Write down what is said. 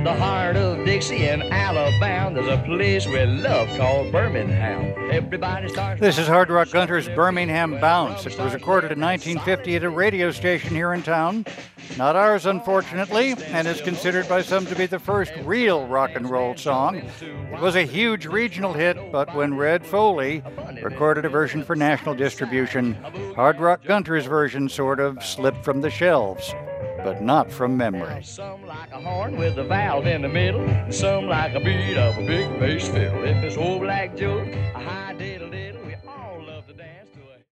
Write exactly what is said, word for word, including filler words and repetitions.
the heart of Dixie and Alabama, there's a place we love called Birmingham. Everybody starts. This is Hard Rock Gunter's Birmingham Bounce. It was recorded in nineteen fifty at a radio station here in town. Not ours, unfortunately, and is considered by some to be the first real rock and roll song. It was a huge regional hit, but when Red Foley recorded a version for national distribution, Hard Rock Gunter's version sort of slipped from the shelves, but not from memory. Some like a horn with a valve in the middle, some like a beat of a big bass fiddle. If it's old Black Joe, a high day